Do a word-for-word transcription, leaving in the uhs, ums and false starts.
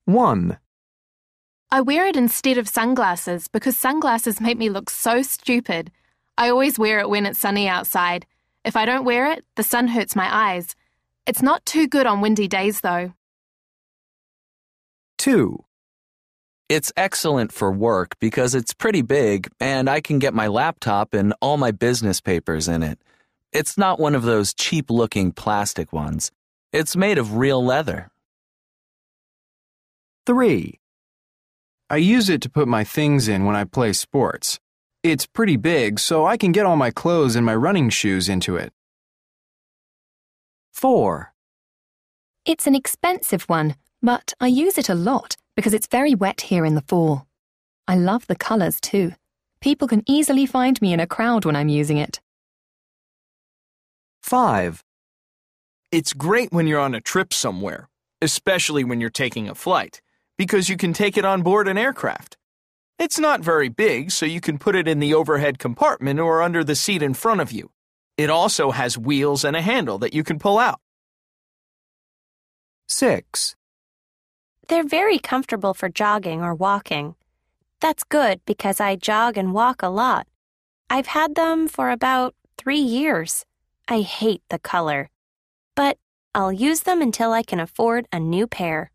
one. I wear it instead of sunglasses because sunglasses make me look so stupid. I always wear it when it's sunny outside. If I don't wear it, the sun hurts my eyes. It's not too good on windy days, though. two. It's excellent for work because it's pretty big and I can get my laptop and all my business papers in it. It's not one of those cheap-looking plastic ones. It's made of real leather. three. I use it to put my things in when I play sports. It's pretty big, so I can get all my clothes and my running shoes into it. four. It's an expensive one, but I use it a lot because it's very wet here in the fall. I love the colours too. People can easily find me in a crowd when I'm using it. five. It's great when you're on a trip somewhere, especially when you're taking a flight, because you can take it on board an aircraft. It's not very big, so you can put it in the overhead compartment or under the seat in front of you. It also has wheels and a handle that you can pull out. six. They're very comfortable for jogging or walking. That's good because I jog and walk a lot. I've had them for about three years. I hate the color, but I'll use them until I can afford a new pair.